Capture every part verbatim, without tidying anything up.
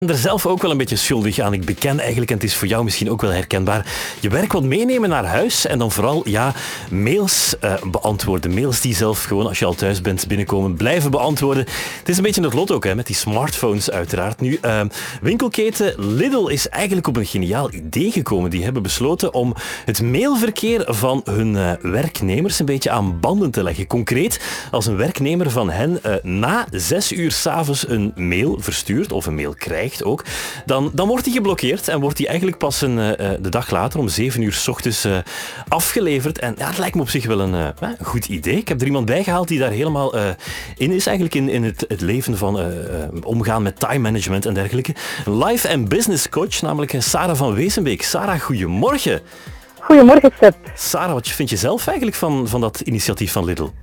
Ik ben er zelf ook wel een beetje schuldig aan. Ik beken eigenlijk, en het is voor jou misschien ook wel herkenbaar, je werk wat meenemen naar huis en dan vooral ja, mails uh, beantwoorden. Mails die zelf gewoon, als je al thuis bent, binnenkomen, blijven beantwoorden. Het is een beetje het lot ook, hè, met die smartphones uiteraard. Nu, uh, winkelketen Lidl is eigenlijk op een geniaal idee gekomen. Die hebben besloten om het mailverkeer van hun uh, werknemers een beetje aan banden te leggen. Concreet, als een werknemer van hen uh, na zes uur 's avonds een mail verstuurt, of een mail krijgt, ook, dan, dan wordt hij geblokkeerd en wordt hij eigenlijk pas een, uh, de dag later om zeven uur 's ochtends uh, afgeleverd. En ja, het lijkt me op zich wel een, uh, een goed idee. Ik heb er iemand bij gehaald die daar helemaal uh, in is, eigenlijk in, in het, het leven van uh, uh, omgaan met time management en dergelijke. Een life- en business coach, namelijk Sarah van Wezenbeek. Sarah, goedemorgen. Goedemorgen, Seb. Sarah, wat vind je zelf eigenlijk van, van dat initiatief van Lidl?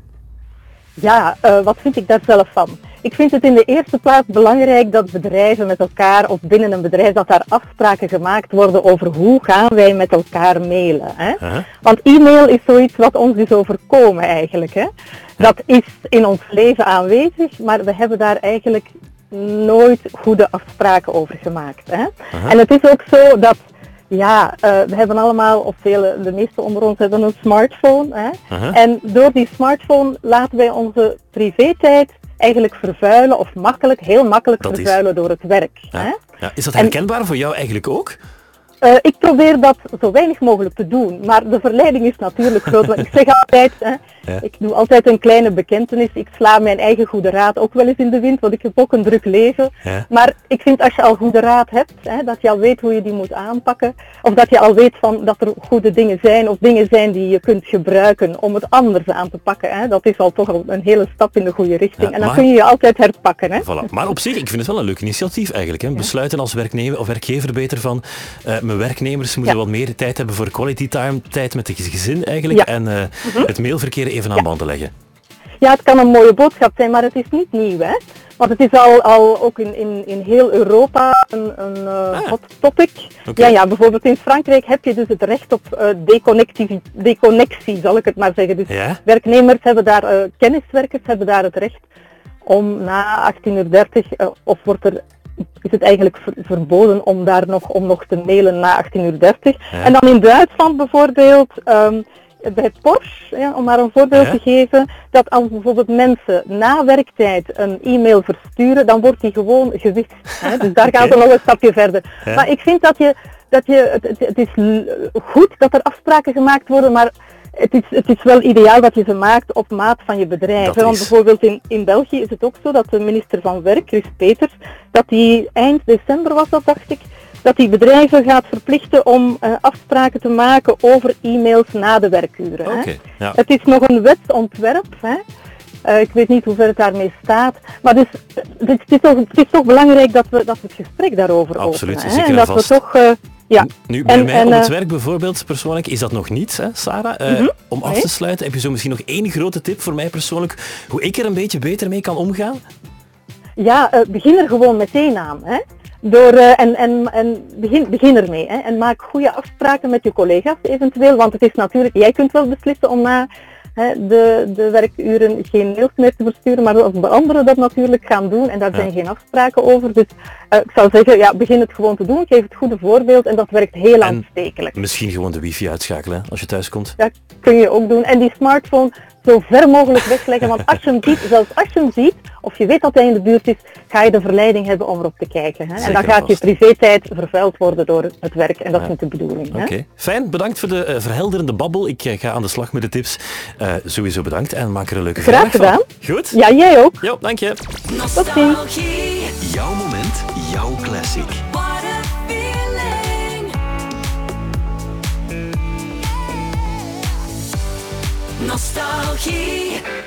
Ja, uh, wat vind ik daar zelf van? Ik vind het in de eerste plaats belangrijk dat bedrijven met elkaar, of binnen een bedrijf, dat daar afspraken gemaakt worden over hoe gaan wij met elkaar mailen. Hè? Uh-huh. Want e-mail is zoiets wat ons is overkomen eigenlijk. Hè? Dat is in ons leven aanwezig, maar we hebben daar eigenlijk nooit goede afspraken over gemaakt. Hè? Uh-huh. En het is ook zo dat Ja, uh, we hebben allemaal, of vele, de meeste onder ons hebben een smartphone. Hè? Uh-huh. En door die smartphone laten wij onze privé-tijd eigenlijk vervuilen, of makkelijk, heel makkelijk dat vervuilen is... door het werk. Ja. Hè? Ja. Is dat herkenbaar en... voor jou eigenlijk ook? Uh, ik probeer dat zo weinig mogelijk te doen, maar de verleiding is natuurlijk groot. Want ik zeg altijd, hè, ja. ik doe altijd een kleine bekentenis. Ik sla mijn eigen goede raad ook wel eens in de wind, want ik heb ook een druk leven. Ja. Maar ik vind als je al goede raad hebt, hè, dat je al weet hoe je die moet aanpakken, of dat je al weet van dat er goede dingen zijn, of dingen zijn die je kunt gebruiken om het anders aan te pakken. Hè. Dat is al toch al een hele stap in de goede richting. Ja, en dan maar... kun je je altijd herpakken. Hè. Voilà. Maar op zich, ik vind het wel een leuk initiatief eigenlijk. Hè. Besluiten als werknemer of werkgever beter van... Uh, mijn werknemers moeten ja. wat meer tijd hebben voor quality time, tijd met het gezin eigenlijk, ja. en uh, mm-hmm. het mailverkeer even aan ja. banden leggen. Ja, het kan een mooie boodschap zijn, maar het is niet nieuw, hè. Want het is al, al ook in, in, in heel Europa een, een uh, ah. hot topic. Okay. Ja, ja, bijvoorbeeld in Frankrijk heb je dus het recht op uh, deconnectie, deconnectie, zal ik het maar zeggen. Dus ja? werknemers hebben daar, uh, kenniswerkers hebben daar het recht om na achttien uur dertig, uh, of wordt er is het eigenlijk ver- verboden om daar nog, om nog te mailen na achttien uur dertig. Ja. En dan in Duitsland bijvoorbeeld, um, bij Porsche, ja, om maar een voorbeeld ja. te geven, dat als bijvoorbeeld mensen na werktijd een e-mail versturen, dan wordt die gewoon gewist. Hè? Dus daar gaat okay. er nog een stapje verder. Ja. Maar ik vind dat je, dat je het, het, het is goed dat er afspraken gemaakt worden, maar Het is, het is wel ideaal dat je ze maakt op maat van je bedrijf. Want bijvoorbeeld in, in België is het ook zo dat de minister van Werk, Chris Peters, dat die eind december was dat, dacht ik, dat die bedrijven gaat verplichten om uh, afspraken te maken over e-mails na de werkuren. Okay, hè. Ja. Het is nog een wetsontwerp, hè. Uh, ik weet niet hoe ver het daarmee staat, maar dus, het, is, het, is toch, het is toch belangrijk dat we, dat we het gesprek daarover Absoluut, openen. Zeker hè. En dat vast. we toch... Uh, Ja. Nu, bij en, mij en, op het werk bijvoorbeeld, persoonlijk, is dat nog niet, hè, Sarah. Uh, mm-hmm. Om af te sluiten, heb je zo misschien nog één grote tip voor mij persoonlijk, hoe ik er een beetje beter mee kan omgaan? Ja, uh, begin er gewoon meteen aan. Hè. Door, uh, en en, en begin, begin ermee. Hè. En maak goede afspraken met je collega's eventueel, want het is natuurlijk, jij kunt wel beslissen om na De, de werkuren geen mails meer te versturen, maar als de anderen dat natuurlijk gaan doen en daar zijn ja. geen afspraken over. Dus uh, ik zou zeggen, ja, begin het gewoon te doen, geef het goede voorbeeld en dat werkt heel en aanstekelijk. Misschien gewoon de wifi uitschakelen als je thuis komt. Dat kun je ook doen. En die smartphone zo ver mogelijk wegleggen, want als je hem ziet, zelfs als je hem ziet, of je weet dat hij in de buurt is, ga je de verleiding hebben om erop te kijken. Hè? En dan gaat je privé-tijd vervuild worden door het werk en dat ja. is niet de bedoeling. Oké, okay. Fijn. Bedankt voor de uh, verhelderende babbel. Ik uh, ga aan de slag met de tips. Uh, sowieso bedankt en maak er een leuke Graag gedaan. Van. Goed? Ja, jij ook. Jo, dank je. Tot ziens. Jouw moment, jouw classic. Nostalgie.